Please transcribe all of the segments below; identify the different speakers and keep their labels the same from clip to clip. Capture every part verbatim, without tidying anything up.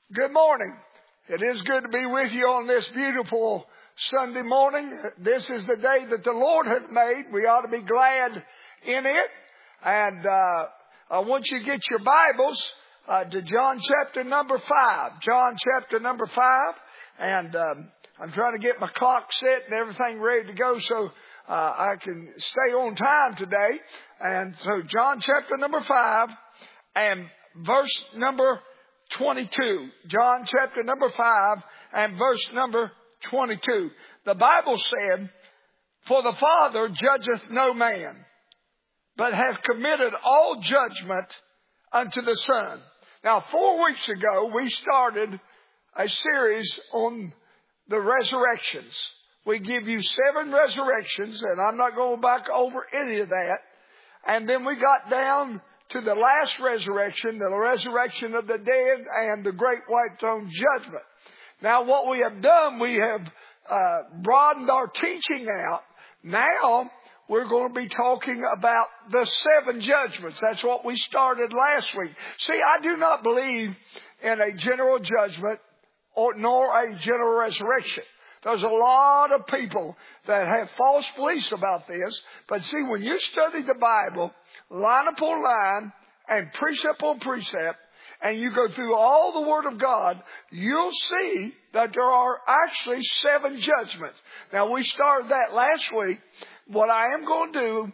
Speaker 1: Good morning. It is good to be with you on this beautiful Sunday morning. This is the day that the Lord has made. We ought to be glad in it. And uh, I want you to get your Bibles uh, to John chapter number five. John chapter number five. And um, I'm trying to get my clock set and everything ready to go so uh, I can stay on time today. And so John chapter number five and verse number twenty-two. John chapter number five and verse number twenty-two. The Bible said, "For the Father judgeth no man, but hath committed all judgment unto the Son." Now, four weeks ago, we started a series on the resurrections. We give you seven resurrections, and I'm not going back over any of that. And then we got down to the last resurrection, the resurrection of the dead and the great white throne judgment. Now, what we have done, we have uh, broadened our teaching out. Now, we're going to be talking about the seven judgments. That's what we started last week. See, I do not believe in a general judgment or nor a general resurrection. There's a lot of people that have false beliefs about this. But see, when you study the Bible, line upon line and precept on precept, and you go through all the Word of God, you'll see that there are actually seven judgments. Now, we started that last week. What I am going to do,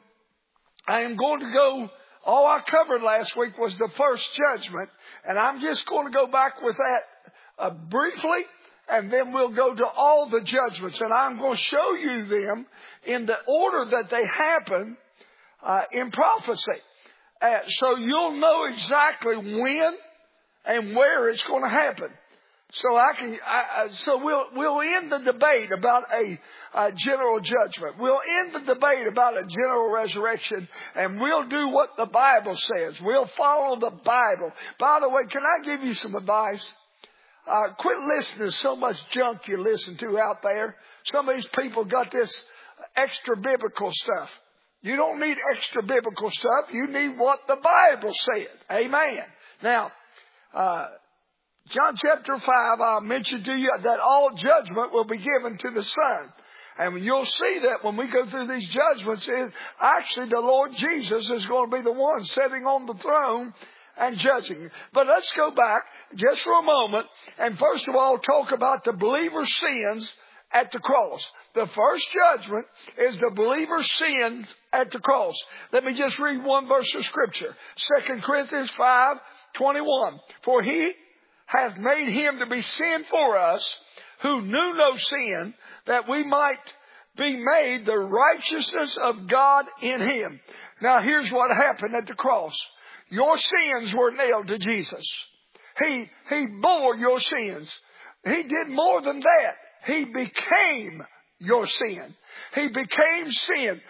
Speaker 1: I am going to go, all I covered last week was the first judgment, and I'm just going to go back with that uh, briefly. And then we'll go to all the judgments. And I'm going to show you them in the order that they happen uh, in prophecy. Uh, so you'll know exactly when and where it's going to happen. So I can. I, uh, so we'll we'll end the debate about a, a general judgment. We'll end the debate about a general resurrection, and we'll do what the Bible says. We'll follow the Bible. By the way, can I give you some advice? Uh, quit listening to so much junk you listen to out there. Some of these people got this extra biblical stuff. You don't need extra biblical stuff. You need what the Bible said. Amen. Now, uh, John chapter five, I'll mention to you that all judgment will be given to the Son. And you'll see that when we go through these judgments, it, actually the Lord Jesus is going to be the one sitting on the throne and judging. But let's go back just for a moment and first of all talk about the believer's sins at the cross. The first judgment is the believer's sins at the cross. Let me just read one verse of Scripture. Second Corinthians five twenty-one. "For he hath made him to be sin for us who knew no sin, that we might be made the righteousness of God in him." Now here's what happened at the cross. Your sins were nailed to Jesus. He, he bore your sins. He did more than that. He became your sin. He became sin.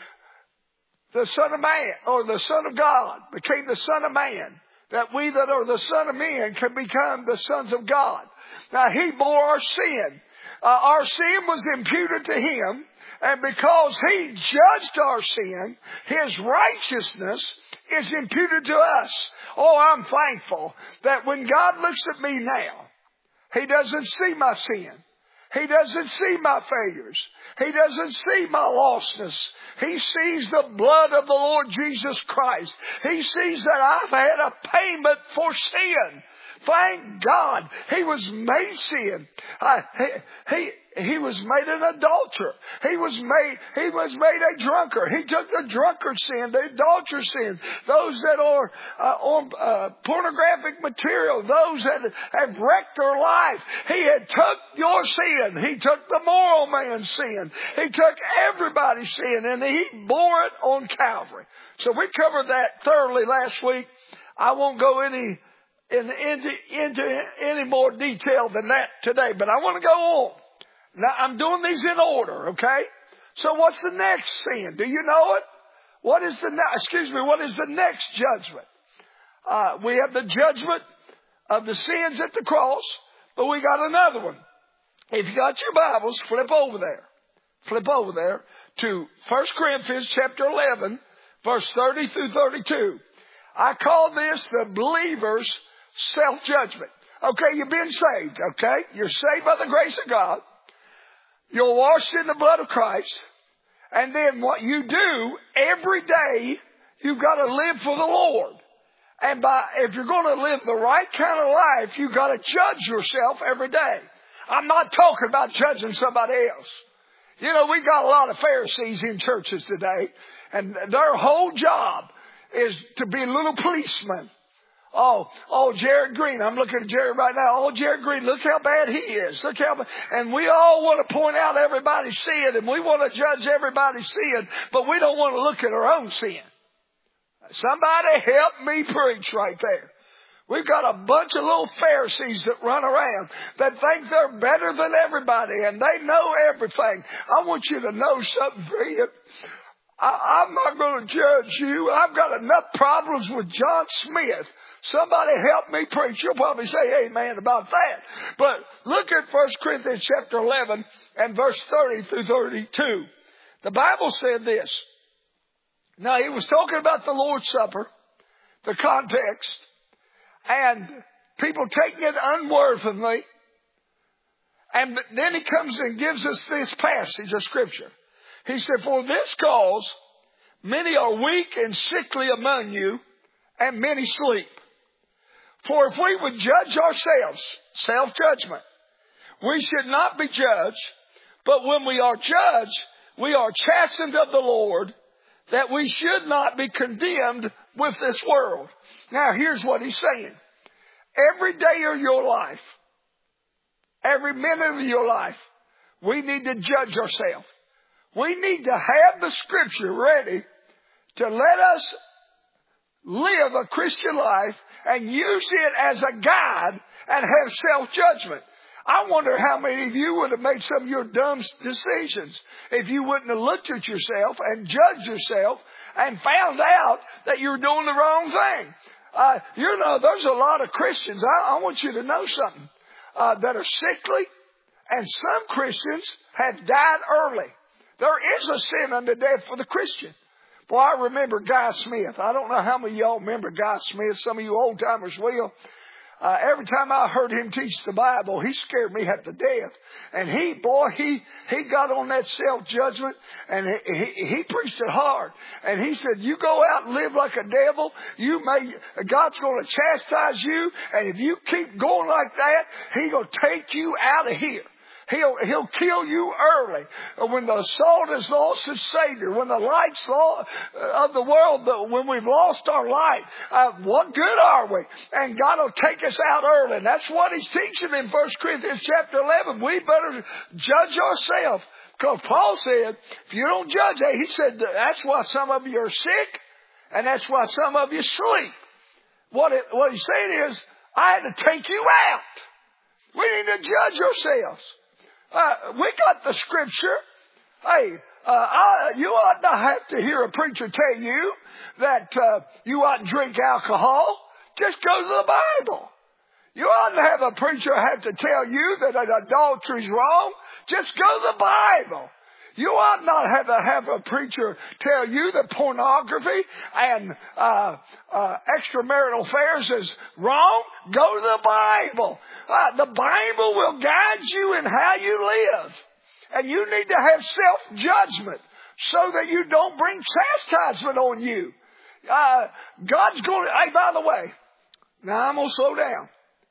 Speaker 1: The Son of Man, or the Son of God, became the Son of Man, that we that are the Son of Men can become the sons of God. Now, He bore our sin. Uh, our sin was imputed to Him, and because He judged our sin, His righteousness is imputed to us. Oh, I'm thankful that when God looks at me now, He doesn't see my sin. He doesn't see my failures. He doesn't see my lostness. He sees the blood of the Lord Jesus Christ. He sees that I've had a payment for sin. Thank God. He was made sin. Uh, he, he, he was made an adulterer. He was made, he was made a drunkard. He took the drunkard sin, the adulterer sin, those that are uh, on uh, pornographic material, those that have wrecked their life. He had took your sin. He took the moral man's sin. He took everybody's sin, and He bore it on Calvary. So we covered that thoroughly last week. I won't go any In, into, into any more detail than that today. But I want to go on. Now, I'm doing these in order, okay? So what's the next sin? Do you know it? What is the, ne- excuse me, what is the next judgment? Uh, we have the judgment of the sins at the cross, but we got another one. If you got your Bibles, flip over there. Flip over there to First Corinthians chapter eleven, verse thirty through thirty-two. I call this the believer's self-judgment. Okay, you've been saved, okay? You're saved by the grace of God. You're washed in the blood of Christ. And then what you do every day, you've got to live for the Lord. And by, if you're going to live the right kind of life, you've got to judge yourself every day. I'm not talking about judging somebody else. You know, we got a lot of Pharisees in churches today, and their whole job is to be little policemen. Oh, oh, Jared Green. I'm looking at Jared right now. Oh, Jared Green, look how bad he is. Look how bad. And we all want to point out everybody's sin, and we want to judge everybody's sin, but we don't want to look at our own sin. Somebody help me preach right there. We've got a bunch of little Pharisees that run around that think they're better than everybody, and they know everything. I want you to know something, friend. I, I'm not going to judge you. I've got enough problems with John Smith. Somebody help me preach. You'll probably say amen about that. But look at First Corinthians chapter eleven and verse thirty through thirty-two. The Bible said this. Now, he was talking about the Lord's Supper, the context, and people taking it unworthily. And then he comes and gives us this passage of Scripture. He said, for this cause, many are weak and sickly among you, and many sleep. For if we would judge ourselves, self-judgment, we should not be judged, but when we are judged, we are chastened of the Lord, that we should not be condemned with this world. Now, here's what he's saying. Every day of your life, every minute of your life, we need to judge ourselves. We need to have the Scripture ready to let us live a Christian life and use it as a guide and have self-judgment. I wonder how many of you would have made some of your dumb decisions if you wouldn't have looked at yourself and judged yourself and found out that you were doing the wrong thing. Uh, you know, there's a lot of Christians. I, I want you to know something, uh, that are sickly, and some Christians have died early. There is a sin unto death for the Christian. Boy, I remember Guy Smith. I don't know how many of y'all remember Guy Smith. Some of you old timers will. Uh, every time I heard him teach the Bible, he scared me half to death. And he, boy, he, he got on that self-judgment, and he, he, he preached it hard. And he said, you go out and live like a devil, you may, God's going to chastise you, and if you keep going like that, He's going to take you out of here. He'll, he'll kill you early. When the salt has lost its Savior, when the light's of the world, when we've lost our light, uh, what good are we? And God will take us out early. And that's what He's teaching in First Corinthians chapter eleven. We better judge ourselves. Because Paul said, if you don't judge that, he said, that's why some of you are sick, and that's why some of you sleep. What, it, what he's saying is, I had to take you out. We need to judge ourselves. Uh, we got the Scripture. Hey, uh, I, you ought not have to hear a preacher tell you that uh, you oughtn't drink alcohol. Just go to the Bible. You oughtn't have a preacher have to tell you that adultery is wrong. Just go to the Bible. You ought not have to have a preacher tell you that pornography and uh, uh, extramarital affairs is wrong. Go to the Bible. Uh, the Bible will guide you in how you live. And you need to have self-judgment so that you don't bring chastisement on you. Uh, God's going to, hey, by the way, now I'm going to slow down.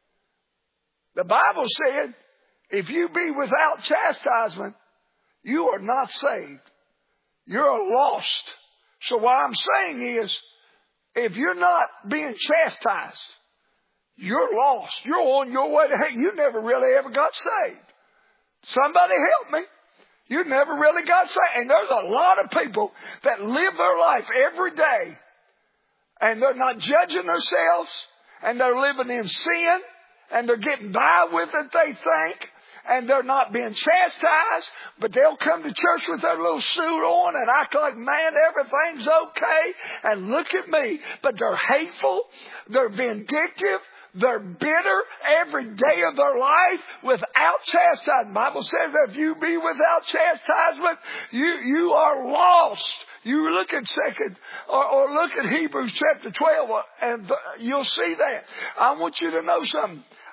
Speaker 1: The Bible said, if you be without chastisement, you are not saved. You're lost. So what I'm saying is, if you're not being chastised, you're lost. You're on your way to hell. You never really ever got saved. Somebody help me. You never really got saved. And there's a lot of people that live their life every day, and they're not judging themselves, and they're living in sin, and they're getting by with it, they think. And they're not being chastised, but they'll come to church with their little suit on and act like, man, everything's okay. And look at me. But they're hateful. They're vindictive. They're bitter every day of their life without chastisement. The Bible says that if you be without chastisement, you, you are lost. You look at second, or, or look at Hebrews chapter twelve, and you'll see that. I want you to know something.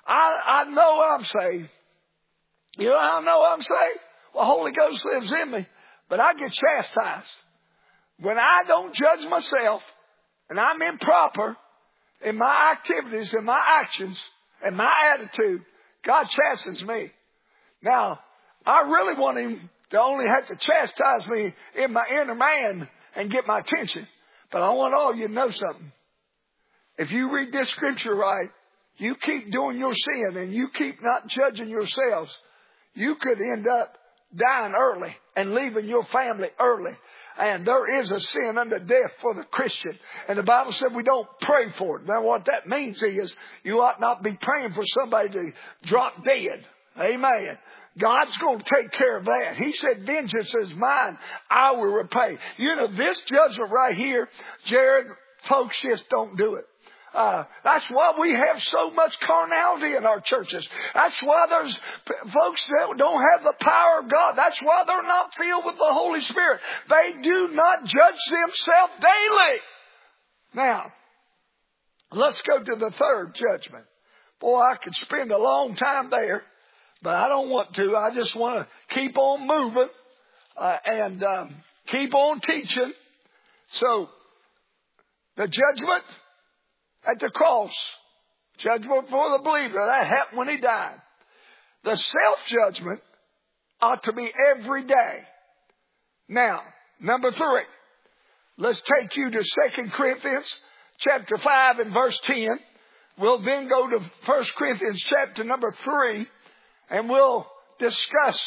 Speaker 1: I, I know I'm saved. You know how I know I'm saved? Well, the Holy Ghost lives in me, but I get chastised. When I don't judge myself and I'm improper in my activities and my actions and my attitude, God chastens me. Now, I really want Him to only have to chastise me in my inner man and get my attention. But I want all you to know something. If you read this scripture right, you keep doing your sin and you keep not judging yourselves, you could end up dying early and leaving your family early. And there is a sin unto death for the Christian. And the Bible said we don't pray for it. Now what that means is you ought not be praying for somebody to drop dead. Amen. God's going to take care of that. He said, vengeance is mine. I will repay. You know, this judgment right here, Jared, folks just don't do it. Uh, that's why we have so much carnality in our churches. That's why there's folks that don't have the power of God. That's why they're not filled with the Holy Spirit. They do not judge themselves daily. Now, let's go to the third judgment. Boy, I could spend a long time there, but I don't want to. I just want to keep on moving uh, and um, keep on teaching. So, the judgment at the cross, judgment for the believer, that happened when he died. The self-judgment ought to be every day. Now, number three, let's take you to Second Corinthians chapter five and verse ten. We'll then go to First Corinthians chapter number three, and we'll discuss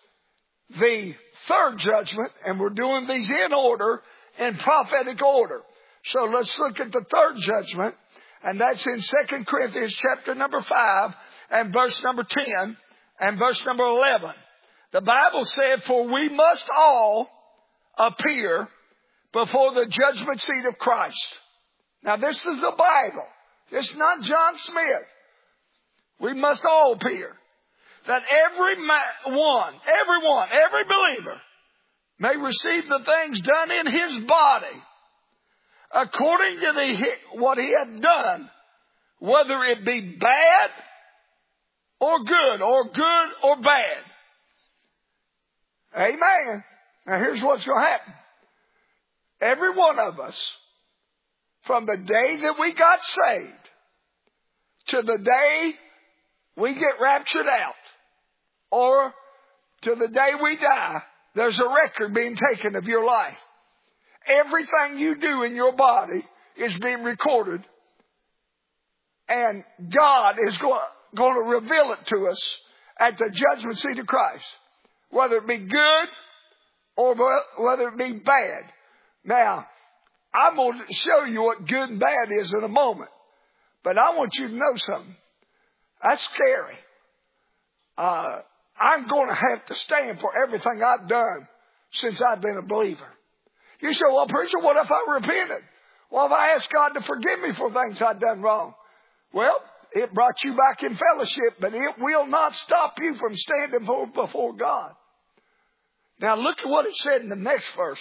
Speaker 1: the third judgment, and we're doing these in order, in prophetic order. So let's look at the third judgment. And that's in Second Corinthians chapter number five and verse number ten and verse number eleven. The Bible said, for we must all appear before the judgment seat of Christ. Now this is the Bible. It's not John Smith. We must all appear. That every ma- one, everyone, every believer may receive the things done in his body according to the, what he had done, whether it be bad or good, or good or bad. Amen. Now here's what's going to happen. Every one of us, from the day that we got saved to the day we get raptured out, or to the day we die, there's a record being taken of your life. Everything you do in your body is being recorded. And God is go- going to reveal it to us at the judgment seat of Christ. Whether it be good or whether it be bad. Now, I'm going to show you what good and bad is in a moment. But I want you to know something. That's scary. Uh, I'm going to have to stand for everything I've done since I've been a believer. You say, well, preacher, what if I repented? Well, if I asked God to forgive me for things I've done wrong? Well, it brought you back in fellowship, but it will not stop you from standing before, before God. Now, look at what it said in the next verse.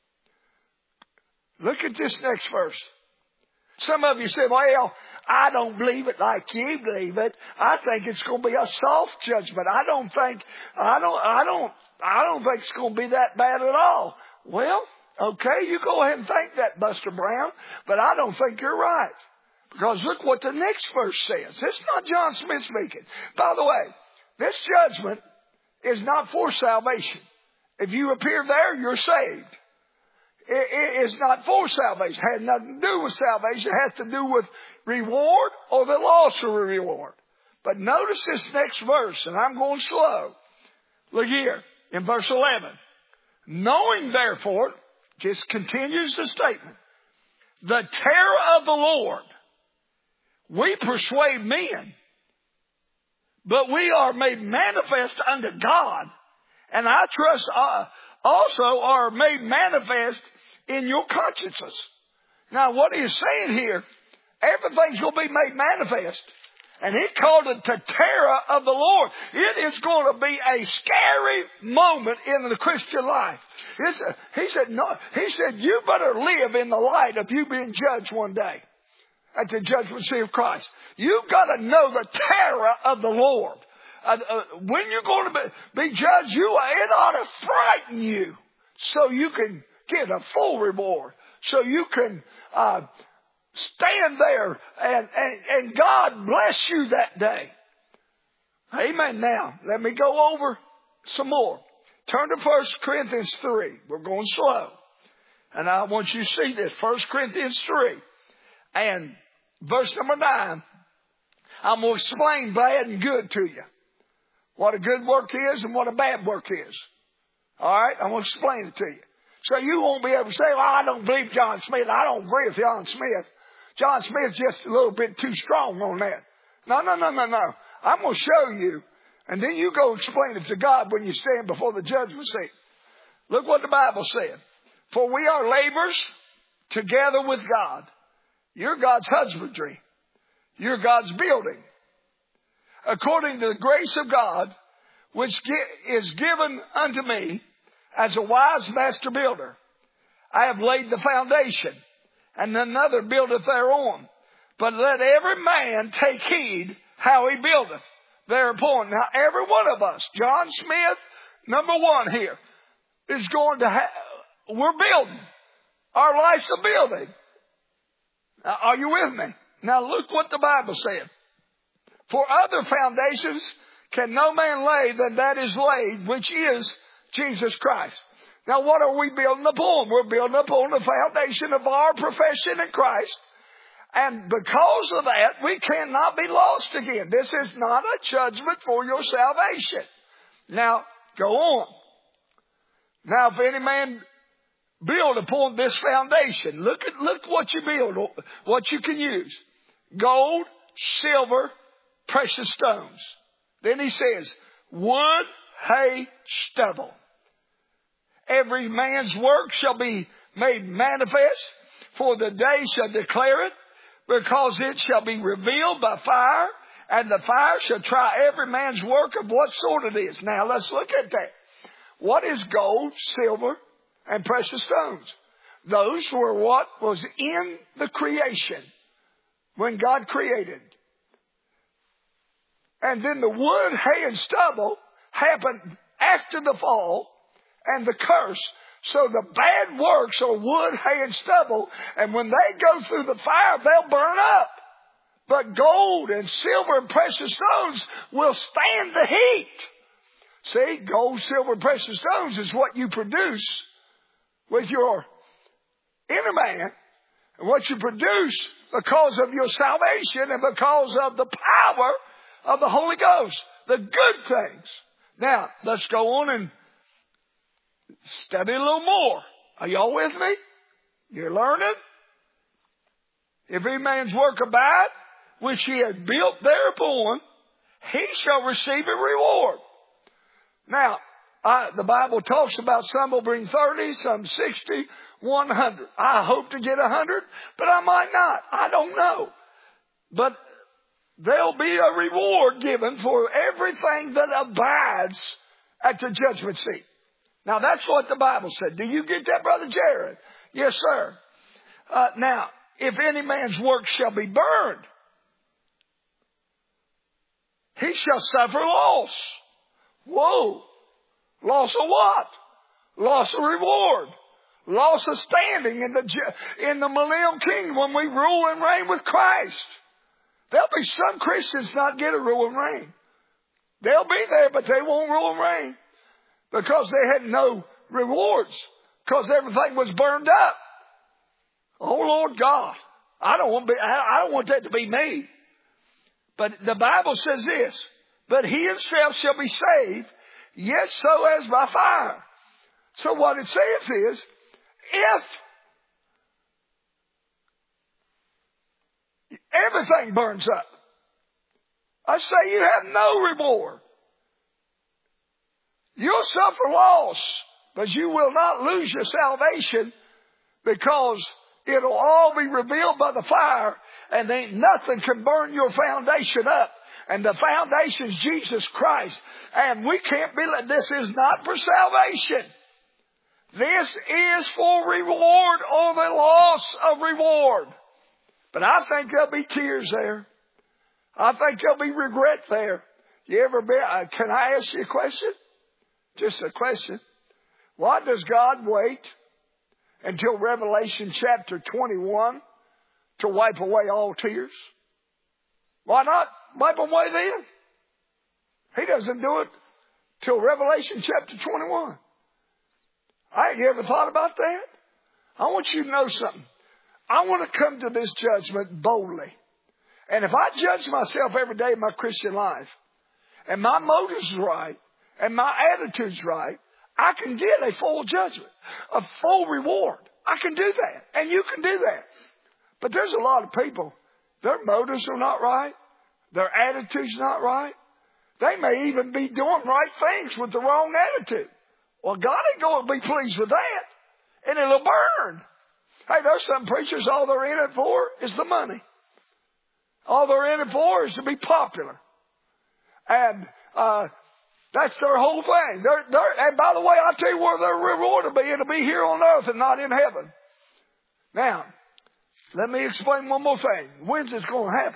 Speaker 1: Look at this next verse. Some of you say, well, I don't believe it like you believe it. I think it's going to be a soft judgment. I don't think, I don't, I don't, I don't think it's going to be that bad at all. Well, okay, you go ahead and think that, Buster Brown, but I don't think you're right. Because look what the next verse says. It's not John Smith speaking. By the way, this judgment is not for salvation. If you appear there, you're saved. It, it is not for salvation. It has nothing to do with salvation. It has to do with reward or the loss of a reward. But notice this next verse, and I'm going slow. Look here in verse eleven. Knowing therefore, just continues the statement, the terror of the Lord, we persuade men, but we are made manifest unto God, and I trust uh, also are made manifest in your consciences. Now what he's saying here, everything's going to be made manifest. And he called it the terror of the Lord. It is going to be a scary moment in the Christian life. A, he said, no, he said, you better live in the light of you being judged one day. at the judgment seat of Christ. You've got to know the terror of the Lord. Uh, uh, when you're going to be, be judged, you, it ought to frighten you so you can get a full reward. So you can uh, stand there and, and, and God bless you that day. Amen. Now, let me go over some more. Turn to First Corinthians three. We're going slow. And I want you to see this. First Corinthians three. And verse number nine. I'm going to explain bad and good to you. What a good work is and what a bad work is. All right? I'm going to explain it to you. So you won't be able to say, well, I don't believe John Smith. I don't agree with John Smith. John Smith's just a little bit too strong on that. No, no, no, no, no. I'm going to show you. And then you go explain it to God when you stand before the judgment seat. Look what the Bible said. For we are laborers together with God. You're God's husbandry. You're God's building. According to the grace of God, which is given unto me as a wise master builder, I have laid the foundation, and another buildeth thereon. But let every man take heed how he buildeth thereupon. Now, every one of us, John Smith, number one here, is going to have, we're building. Our life's a building. Now, are you with me? Now, look what the Bible said. For other foundations can no man lay than that is laid, which is Jesus Christ. Now, what are we building upon? We're building upon the foundation of our profession in Christ. And because of that, we cannot be lost again. This is not a judgment for your salvation. Now, go on. Now, if any man build upon this foundation, look at look what you build, what you can use. Gold, silver, precious stones. Then he says, wood, hay, stubble. Every man's work shall be made manifest, for the day shall declare it, because it shall be revealed by fire, and the fire shall try every man's work of what sort it is. Now let's look at that. What is gold, silver, and precious stones? Those were what was in the creation when God created. And then the wood, hay, and stubble happened after the fall and the curse. So the bad works are wood, hay, and stubble. And when they go through the fire, they'll burn up. But gold and silver and precious stones will stand the heat. See, gold, silver, and precious stones is what you produce with your inner man. And what you produce because of your salvation and because of the power of the Holy Ghost. The good things. Now, let's go on and study a little more. Are y'all with me? You're learning? If any man's work abide, which he has built thereupon, he shall receive a reward. Now, I, the Bible talks about some will bring thirty, some sixty, one hundred. I hope to get a hundred, but I might not. I don't know. But there'll be a reward given for everything that abides at the judgment seat. Now, that's what the Bible said. Do you get that, Brother Jared? Yes, sir. Uh, now, if any man's work shall be burned, he shall suffer loss. Whoa. Loss of what? Loss of reward. Loss of standing in the, in the millennial kingdom when we rule and reign with Christ. There'll be some Christians not get a rule and reign. They'll be there, but they won't rule and reign. Because they had no rewards. Because everything was burned up. Oh, Lord God. I don't want to be, I don't want that to be me. But the Bible says this. But he himself shall be saved, yet so as by fire. So what it says is, if everything burns up, I say you have no reward. You'll suffer loss, but you will not lose your salvation because it'll all be revealed by the fire and ain't nothing can burn your foundation up. And the foundation is Jesus Christ. And we can't be like this is not for salvation. This is for reward or the loss of reward. But I think there'll be tears there. I think there'll be regret there. You ever been, uh, can I ask you a question? Just a question. Why does God wait until Revelation chapter twenty-one to wipe away all tears? Why not wipe them away then? He doesn't do it till Revelation chapter twenty-one. I you ever thought about that? I want you to know something. I want to come to this judgment boldly. And if I judge myself every day of my Christian life, and my motives right, and my attitude's right, I can get a full judgment, a full reward. I can do that. And you can do that. But there's a lot of people, their motives are not right. Their attitude's not right. They may even be doing right things with the wrong attitude. Well, God ain't going to be pleased with that. And it'll burn. Hey, there's some preachers, all they're in it for is the money. All they're in it for is to be popular. And uh that's their whole thing. They're, they're, and by the way, I'll tell you where their reward will be. It'll be here on earth and not in heaven. Now, let me explain one more thing. When's this going to happen?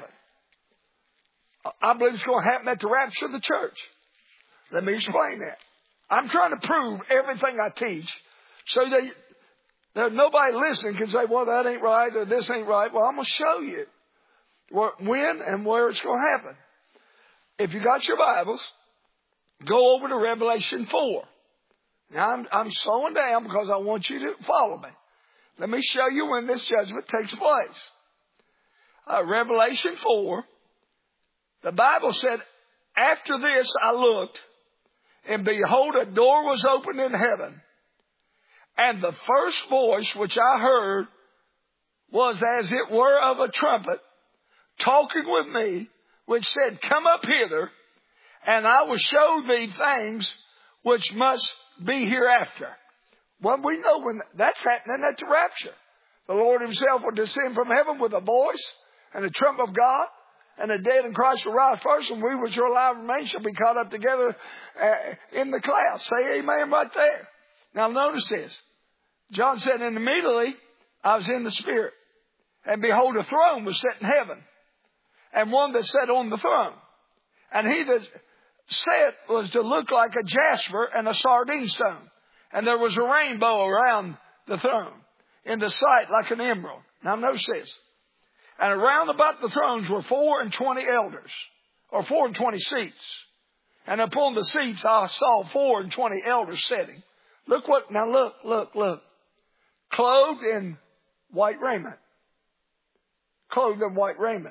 Speaker 1: I believe it's going to happen at the rapture of the church. Let me explain that. I'm trying to prove everything I teach so that there's nobody listening can say, well, that ain't right or this ain't right. Well, I'm going to show you when and where it's going to happen. If you got your Bibles, go over to Revelation four. Now, I'm, I'm slowing down because I want you to follow me. Let me show you when this judgment takes place. Uh, Revelation four, the Bible said, after this I looked, and behold, a door was opened in heaven. And the first voice which I heard was as it were of a trumpet, talking with me, which said, come up hither, and I will show thee things which must be hereafter. Well, we know when that's happening at the rapture. The Lord himself will descend from heaven with a voice and a trump of God, and the dead in Christ will rise first, and we which are alive and remain shall be caught up together uh, in the clouds. Say amen right there. Now notice this. John said, and immediately I was in the Spirit, and behold, a throne was set in heaven, and one that sat on the throne. And he that sat was to look like a jasper and a sardine stone. And there was a rainbow around the throne, in the sight like an emerald. Now notice this. And around about the thrones were four and twenty elders, or four and twenty seats. And upon the seats I saw four and twenty elders sitting. Look what, now look, look, look. Clothed in white raiment. Clothed in white raiment.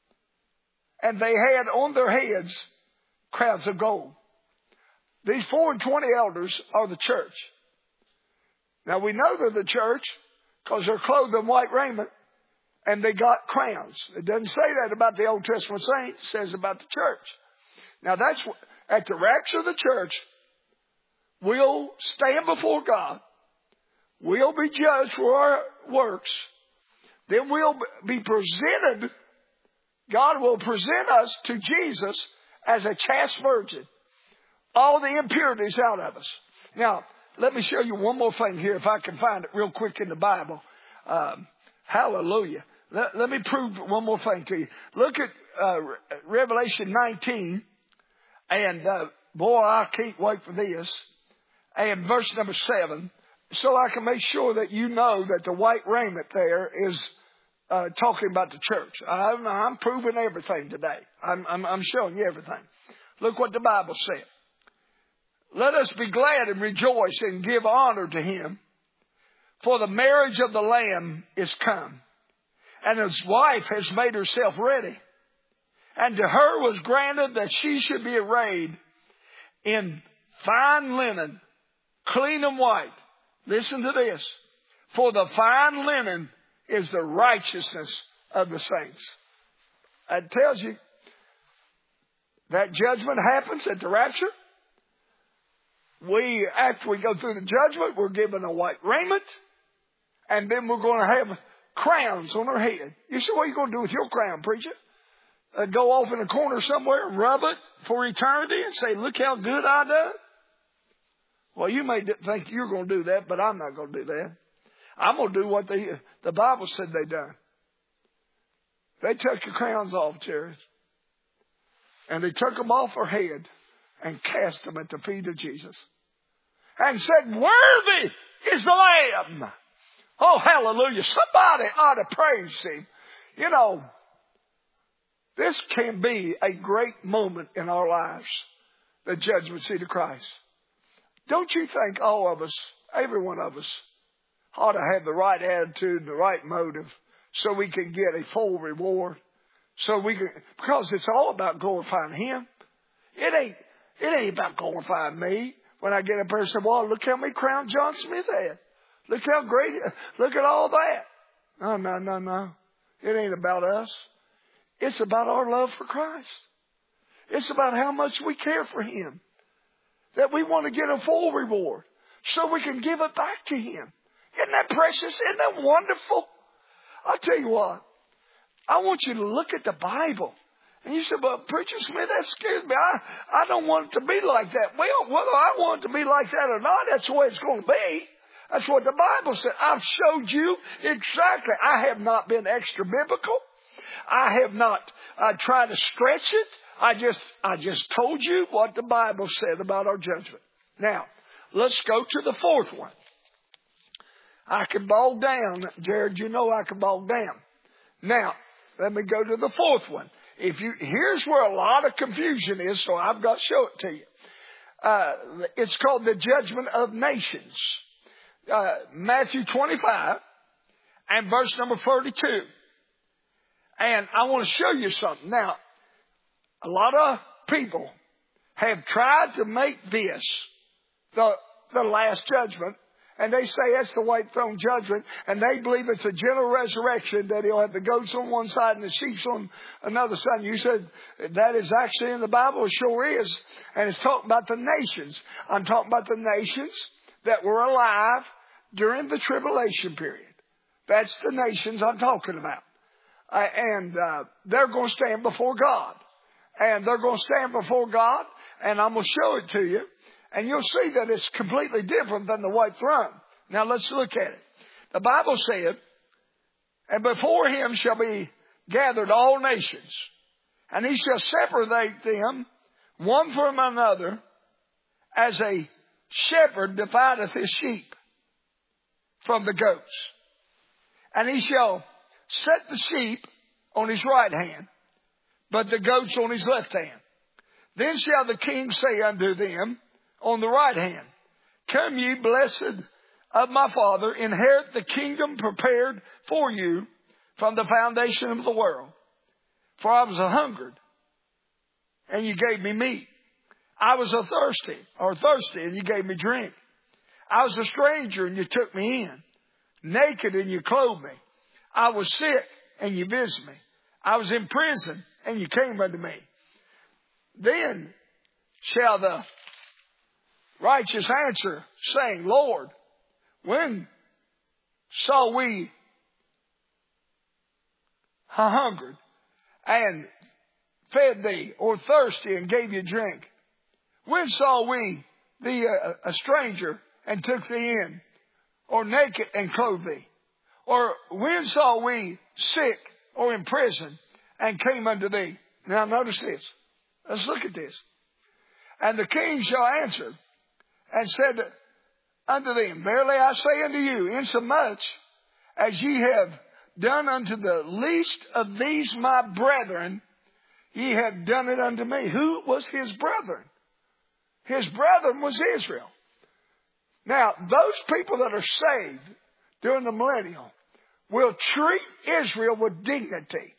Speaker 1: And they had on their heads crowns of gold. These four and twenty elders are the church. Now we know they're the church because they're clothed in white raiment and they got crowns. It doesn't say that about the Old Testament saints. It says about the church. Now that's what, at the rapture of the church, we'll stand before God. We'll be judged for our works. Then we'll be presented. God will present us to Jesus as a chaste virgin. All the impurities out of us. Now, let me show you one more thing here, if I can find it real quick in the Bible. Um, hallelujah. Let, let me prove one more thing to you. Look at uh, Revelation nineteen. And, uh, boy, I can't wait for this. And verse number seven. So I can make sure that you know that the white raiment there is uh, talking about the church. I'm, I'm proving everything today. I'm, I'm, I'm showing you everything. Look what the Bible said. Let us be glad and rejoice and give honor to him. For the marriage of the Lamb is come. And his wife has made herself ready. And to her was granted that she should be arrayed in fine linen, clean and white. Listen to this. For the fine linen is the righteousness of the saints. It tells you that judgment happens at the rapture. We, after we go through the judgment, we're given a white raiment. And then we're going to have crowns on our head. You say, what are you going to do with your crown, preacher? Uh, go off in a corner somewhere and rub it for eternity and say, look how good I done? Well, you may think you're going to do that, but I'm not going to do that. I'm going to do what the, the Bible said they done. They took your crowns off, Jared. And they took them off her head and cast them at the feet of Jesus. And said, worthy is the Lamb. Oh, hallelujah. Somebody ought to praise Him. You know, this can be a great moment in our lives, the judgment seat of Christ. Don't you think all of us, every one of us, ought to have the right attitude and the right motive so we can get a full reward? So we can, because it's all about glorifying Him. It ain't, it ain't about glorifying me. When I get up there and say, well, look how many crowns John Smith had. Look how great, look at all that. No, no, no, no. It ain't about us. It's about our love for Christ. It's about how much we care for Him. That we want to get a full reward so we can give it back to Him. Isn't that precious? Isn't that wonderful? I'll tell you what. I want you to look at the Bible. And you said, well, Preacher Smith, that scares me. I, I don't want it to be like that. Well, whether I want it to be like that or not, that's the way it's going to be. That's what the Bible said. I've showed you exactly. I have not been extra biblical. I have not uh, tried to stretch it. I just, I just told you what the Bible said about our judgment. Now, let's go to the fourth one. I can bog down. Jared, you know I can bog down. Now, let me go to the fourth one. If you, here's where a lot of confusion is, so I've got to show it to you. Uh, it's called the judgment of nations. Uh, Matthew twenty-five and verse number thirty-two. And I want to show you something. Now, a lot of people have tried to make this the, the last judgment. And they say that's the white throne judgment. And they believe it's a general resurrection, that He'll have the goats on one side and the sheep on another side. And you said that is actually in the Bible. It sure is. And it's talking about the nations. I'm talking about the nations that were alive during the tribulation period. That's the nations I'm talking about. Uh, and uh, they're going to stand before God. And they're going to stand before God. And I'm going to show it to you. And you'll see that it's completely different than the white throne. Now let's look at it. The Bible said, and before Him shall be gathered all nations, and He shall separate them one from another, as a shepherd divideth his sheep from the goats. And He shall set the sheep on His right hand, but the goats on His left hand. Then shall the King say unto them on the right hand, come ye blessed of my Father, inherit the kingdom prepared for you from the foundation of the world. For I was a hungered, and you gave me meat. I was a thirsty, or thirsty, and you gave me drink. I was a stranger, and you took me in. Naked, and you clothed me. I was sick, and you visited me. I was in prison, and you came unto me. Then shall the righteous answer, saying, Lord, when saw we hungered and fed thee, or thirsty and gave you drink? When saw we thee a, a stranger and took thee in, or naked and clothed thee? Or when saw we sick or in prison and came unto thee? Now notice this. Let's look at this. And the King shall answer and said unto them, verily I say unto you, insomuch as ye have done unto the least of these my brethren, ye have done it unto me. Who was His brethren? His brethren was Israel. Now, those people that are saved during the millennium will treat Israel with dignity.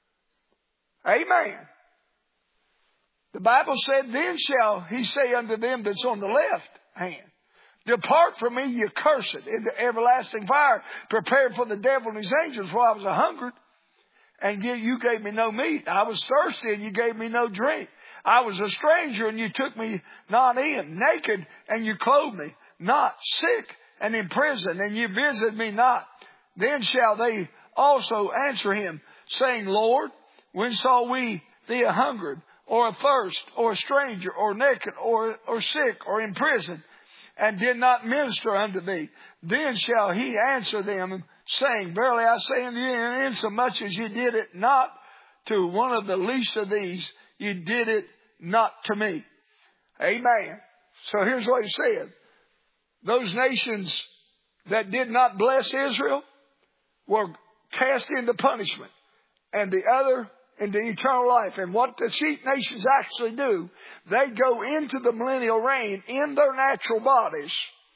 Speaker 1: Amen. The Bible said, then shall He say unto them that's on the left hand, depart from me, you cursed, into everlasting fire, prepared for the devil and his angels. For I was a hungered, and you gave me no meat. I was thirsty, and you gave me no drink. I was a stranger, and you took me not in. Naked, and you clothed me not. Sick, and in prison, and you visited me not. Then shall they also answer Him, saying, Lord, when saw we thee a hungered, or athirst, or a stranger, or naked, or, or sick, or in prison, and did not minister unto thee? Then shall He answer them, saying, verily I say unto you, insomuch as you did it not to one of the least of these, you did it not to me. Amen. So here's what he said. Those nations that did not bless Israel were cast into punishment, and the other into eternal life. And what the sheep nations actually do, they go into the millennial reign in their natural bodies,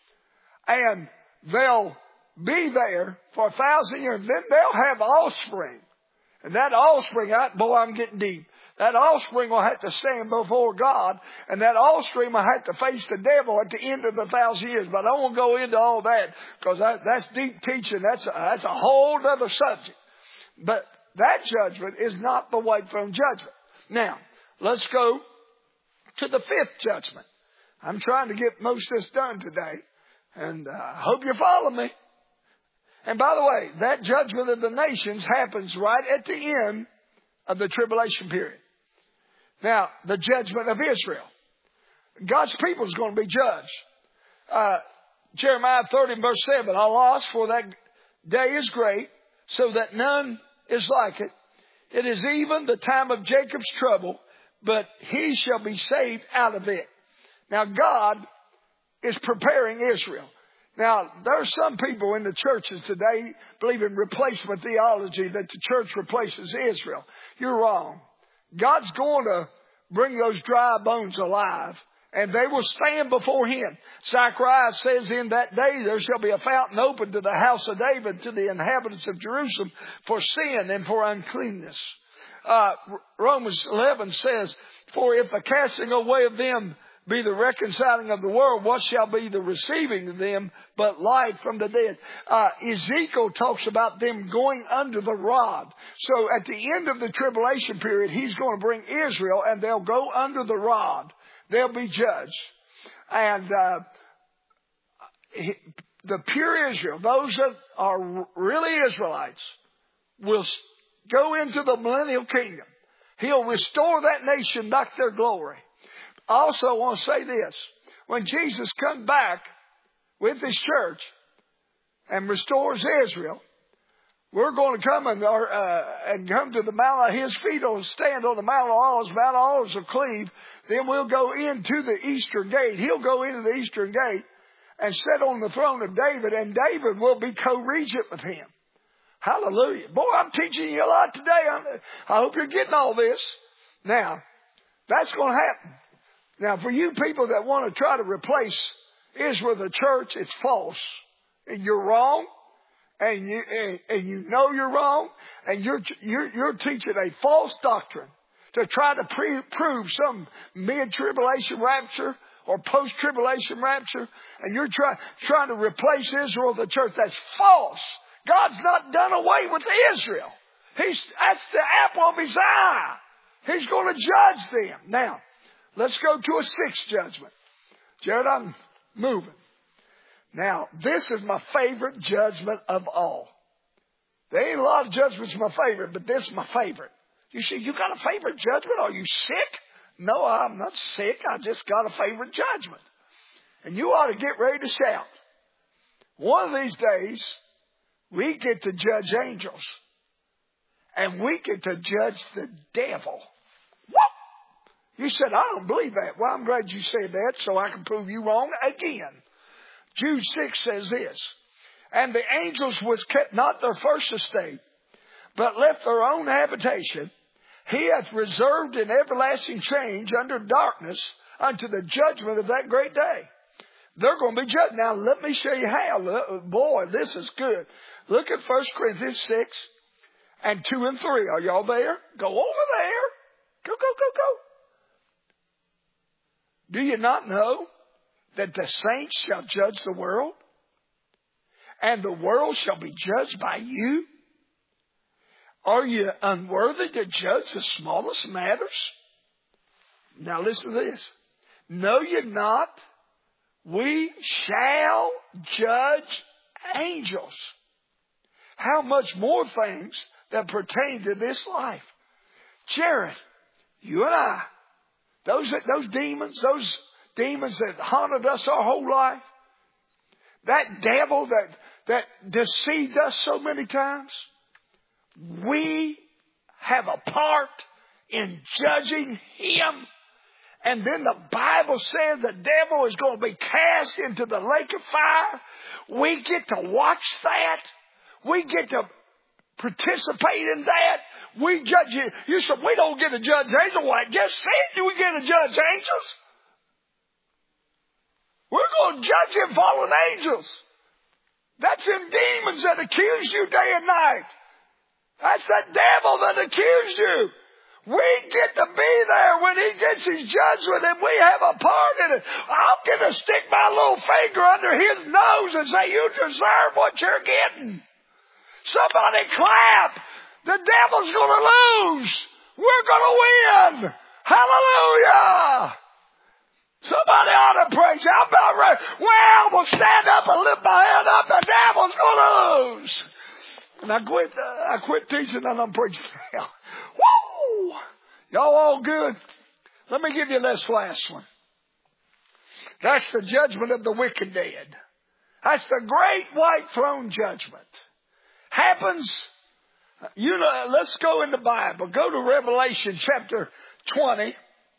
Speaker 1: and they'll be there for a thousand years. Then they'll have offspring. And that offspring, boy, I'm getting deep. That offspring will have to stand before God, and that offspring will have to face the devil at the end of the thousand years. But I won't go into all that, because that, that's deep teaching. That's a, that's a whole other subject. But that judgment is not the white throne judgment. Now, let's go to the fifth judgment. I'm trying to get most of this done today, and I uh, hope you follow me. And by the way, that judgment of the nations happens right at the end of the tribulation period. Now, the judgment of Israel. God's people is going to be judged. Uh, Jeremiah thirty verse seven, Alas, for that day is great, so that none is like it. It is even the time of Jacob's trouble, but he shall be saved out of it. Now, God is preparing Israel. Now, there are some people in the churches today believe in replacement theology, that the church replaces Israel. You're wrong. God's going to bring those dry bones alive, and they will stand before Him. Zechariah says, in that day there shall be a fountain opened to the house of David, to the inhabitants of Jerusalem, for sin and for uncleanness. Uh, Romans eleven says, for if the casting away of them be the reconciling of the world, what shall be the receiving of them but life from the dead? Uh, Ezekiel talks about them going under the rod. So at the end of the tribulation period, he's going to bring Israel, and they'll go under the rod. They'll be judged. And uh, he, the pure Israel, those that are really Israelites, will go into the millennial kingdom. He'll restore that nation back to their glory. I also want to say this. When Jesus comes back with His church and restores Israel, we're going to come and, uh, and come to the Mount. His feet will stand on the Mount of Olives. Mount of Olives will cleave. Then we'll go into the eastern gate. He'll go into the eastern gate and sit on the throne of David, and David will be co-regent with Him. Hallelujah. Boy, I'm teaching you a lot today. I'm, I hope you're getting all this. Now, that's going to happen. Now, for you people that want to try to replace Israel, the church, it's false. And you're wrong. And you, and, and you know you're wrong. And you're, you're, you're teaching a false doctrine to try to pre- prove some mid-tribulation rapture or post-tribulation rapture. And you're try, trying to replace Israel, the church. That's false. God's not done away with Israel. He's, that's the apple of His eye. He's going to judge them. Now, let's go to a sixth judgment. Jared, I'm moving. Now, this is my favorite judgment of all. There ain't a lot of judgments my favorite, but this is my favorite. You see, you got a favorite judgment? Are you sick? No, I'm not sick. I just got a favorite judgment. And you ought to get ready to shout. One of these days, we get to judge angels. And we get to judge the devil. What? You said, I don't believe that. Well, I'm glad you said that so I can prove you wrong again. Jude six says this, and the angels which kept not their first estate, but left their own habitation, He hath reserved in everlasting change under darkness unto the judgment of that great day. They're going to be judged. Now, let me show you how. Boy, this is good. Look at First Corinthians six and two and three. Are y'all there? Go over there. Go, go, go, go. Do you not know that the saints shall judge the world, and the world shall be judged by you? Are you unworthy to judge the smallest matters? Now listen to this. Know ye not, we shall judge angels. How much more things that pertain to this life? Jared, you and I, those those demons, those demons that haunted us our whole life, that devil that that deceived us so many times? We have a part in judging him. And then the Bible says the devil is going to be cast into the lake of fire. We get to watch that. We get to participate in that. We judge you. You said we don't get to judge angels. Well, I just said we get to judge angels. We're going to judge them fallen angels. That's them demons that accuse you day and night. That's the devil that accused you. We get to be there when he gets his judgment, and we have a part in it. I'm going to stick my little finger under his nose and say, you deserve what you're getting. Somebody clap. The devil's going to lose. We're going to win. Hallelujah. Somebody ought to praise. I'm about ready. Well, we'll stand up and lift my hand up. The devil's going to lose. And I quit, uh, I quit teaching and I'm preaching now. Woo! Y'all all good? Let me give you this last one. That's the judgment of the wicked dead. That's the great white throne judgment. Happens, you know, let's go in the Bible. Go to Revelation chapter twenty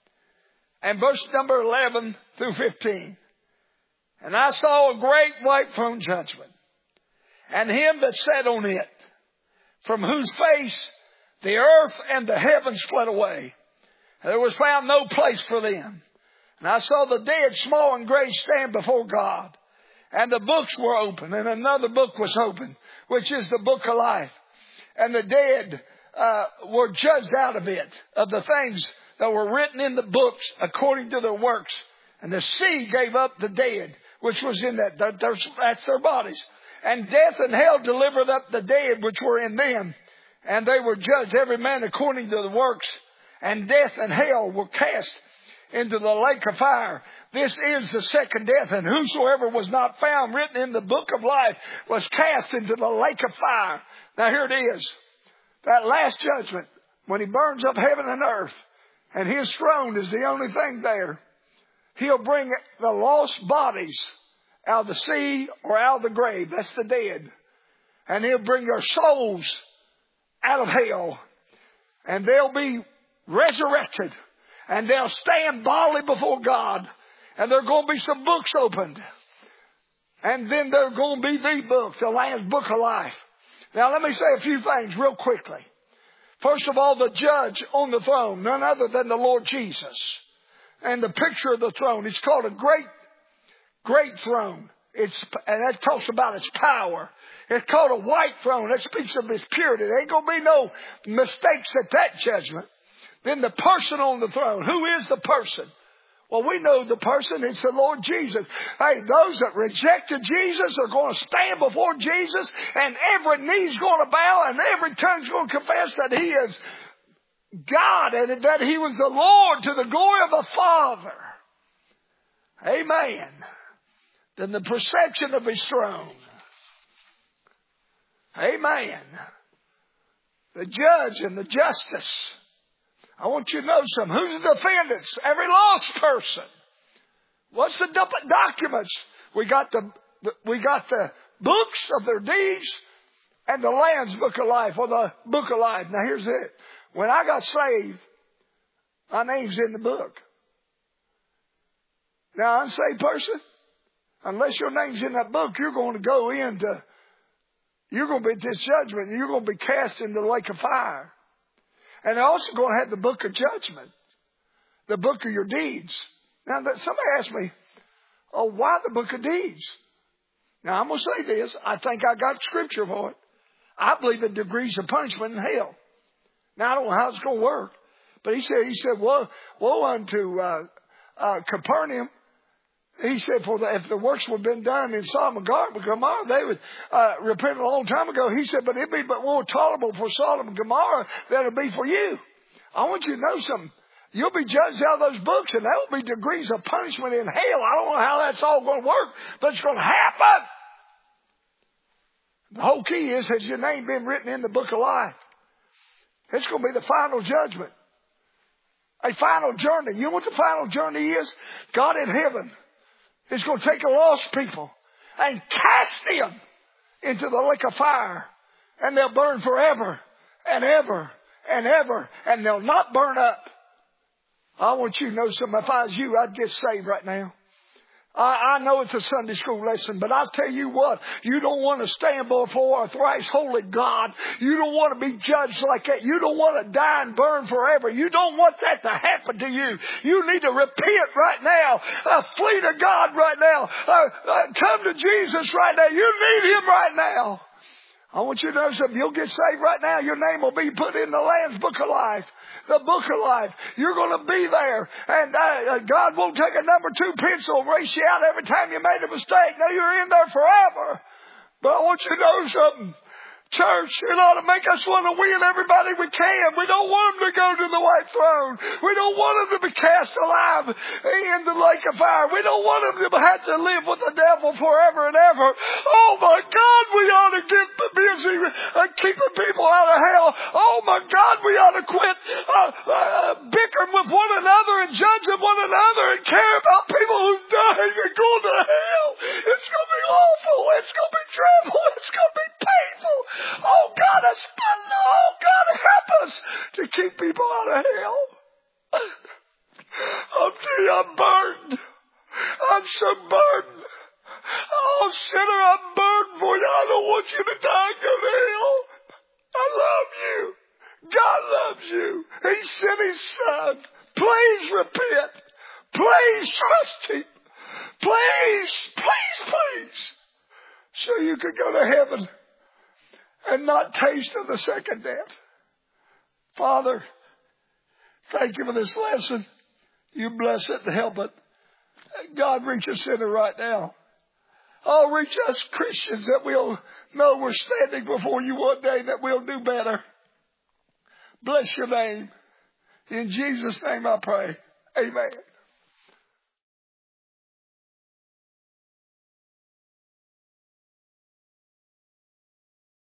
Speaker 1: and verse number eleven through fifteen. And I saw a great white throne judgment, and him that sat on it, from whose face the earth and the heavens fled away. And there was found no place for them. And I saw the dead, small and great, stand before God. And the books were open, and another book was open, which is the book of life. And the dead uh, were judged out of it, of the things that were written in the books according to their works. And the sea gave up the dead, which was in that. That's their bodies. And death and hell delivered up the dead which were in them. And they were judged every man according to the works. And death and hell were cast into the lake of fire. This is the second death. And whosoever was not found written in the book of life was cast into the lake of fire. Now here it is. That last judgment, when he burns up heaven and earth, and his throne is the only thing there, he'll bring the lost bodies out of the sea or out of the grave. That's the dead. And he'll bring their souls out of hell. And they'll be resurrected. And they'll stand bodily before God. And there are going to be some books opened. And then there's going to be the book, the Lamb's Book of Life. Now let me say a few things real quickly. First of all, the judge on the throne, none other than the Lord Jesus. And the picture of the throne, it's called a great, great throne. It's, and that talks about its power. It's called a white throne. That speaks of its purity. There ain't going to be no mistakes at that judgment. Then the person on the throne. Who is the person? Well, we know the person. It's the Lord Jesus. Hey, those that rejected Jesus are going to stand before Jesus, and every knee's going to bow, and every tongue's going to confess that He is God and that He was the Lord to the glory of the Father. Amen. Then the perception of His throne. Amen. The judge and the justice. I want you to know something. Who's the defendants? Every lost person. What's the documents? We got the, we got the books of their deeds and the Lamb's Book of Life, or the Book of Life. Now here's it. When I got saved, my name's in the book. Now, unsaved person, unless your name's in that book, you're going to go into, you're going to be at this judgment, and you're going to be cast into the lake of fire. And they're also going to have the book of judgment, the book of your deeds. Now, somebody asked me, oh, why the book of deeds? Now, I'm going to say this. I think I got scripture for it. I believe the degrees of punishment in hell. Now, I don't know how it's going to work. But he said, he said, woe, woe unto uh, uh, Capernaum. He said, for the, if the works would have been done in Sodom and Gomorrah, they would uh, repent a long time ago. He said, but it'd be but more tolerable for Sodom and Gomorrah than it'll be for you. I want you to know something. You'll be judged out of those books, and there will be degrees of punishment in hell. I don't know how that's all going to work, but it's going to happen. The whole key is, has your name been written in the book of life? It's going to be the final judgment. A final journey. You know what the final journey is? God in heaven is going to take the lost people and cast them into the lake of fire, and they'll burn forever and ever and ever, and they'll not burn up. I want you to know something. If I was you, I'd get saved right now. I, I know it's a Sunday school lesson, but I'll tell you what, you don't want to stand before a thrice holy God. You don't want to be judged like that. You don't want to die and burn forever. You don't want that to happen to you. You need to repent right now. Uh, flee to God right now. Uh, uh, come to Jesus right now. You need Him right now. I want you to know something. You'll get saved right now. Your name will be put in the Lamb's Book of Life. The Book of Life. You're going to be there. And uh, God won't take a number two pencil and race you out every time you made a mistake. No, you're in there forever. But I want you to know something. Church, it ought to make us want to win everybody we can. We don't want them to go to the white throne. We don't want them to be cast alive in the lake of fire. We don't want them to have to live with the devil forever and ever. Oh my God, we ought to get busy uh, keeping people out of hell. Oh my God, we ought to quit uh, uh, bickering with one another and judging one another and care about people who's dying and going to hell. It's going to be awful. It's going to be dreadful. It's going to be painful. Oh, God, us, oh, God, help us to keep people out of hell. I'm telling you, I'm burdened. I'm so burdened. Oh, sinner, I'm burdened for you. I don't want you to die and go to hell. I love you. God loves you. He sent His Son. Please repent. Please trust Him. Please, please, please. So you could go to heaven and not taste of the second death. Father, thank you for this lesson. You bless it and help it. God, reach a sinner right now. Oh, reach us Christians that we'll know we're standing before you one day, that we'll do better. Bless your name. In Jesus' name I pray. Amen.